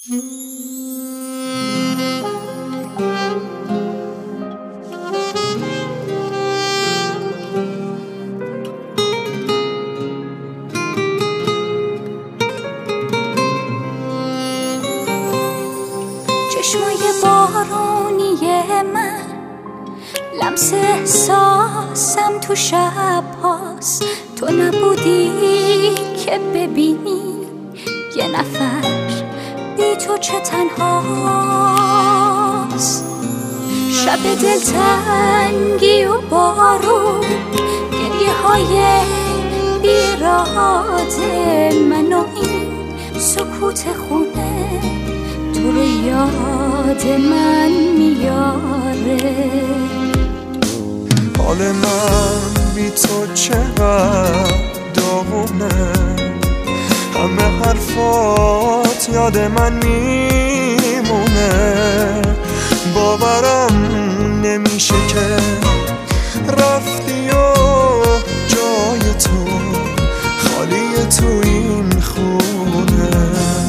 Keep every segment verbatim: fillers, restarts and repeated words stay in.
چشمای بارونی من لمس احساسم تو شب هاست، تو نبودی که ببینی یه نفر بی تو چه تنهاست. شب دلتنگی و بارون، گریه های بیراد من و این سکوت خونه تو رو یاد من میاره. حال من بی تو چقدر داغونه، همه حرفات یاد من میمونه. باورم نمیشه که رفتی و جای تو خالی تو این خونه.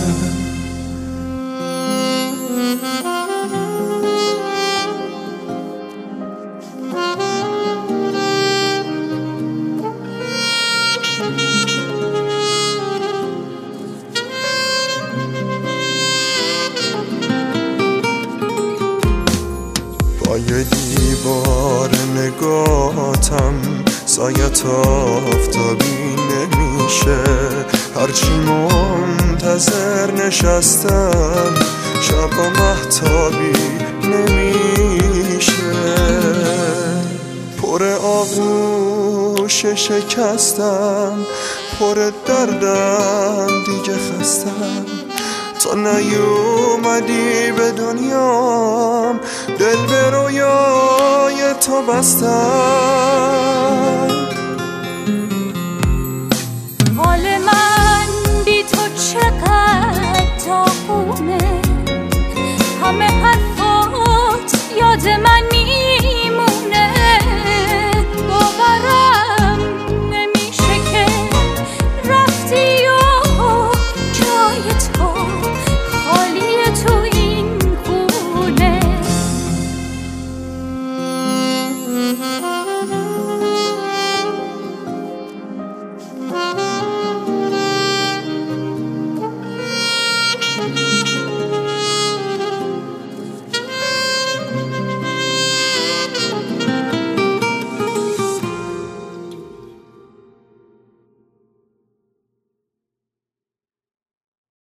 با یه دیوار نگاتم سایت آفتابی نمیشه، هرچی منتظر نشستم شب و مهتابی نمیشه. پر آغوش شکستم، پر دردم دیگه خستم، تا نیومدی به دنیام دل به رویای تو بستم.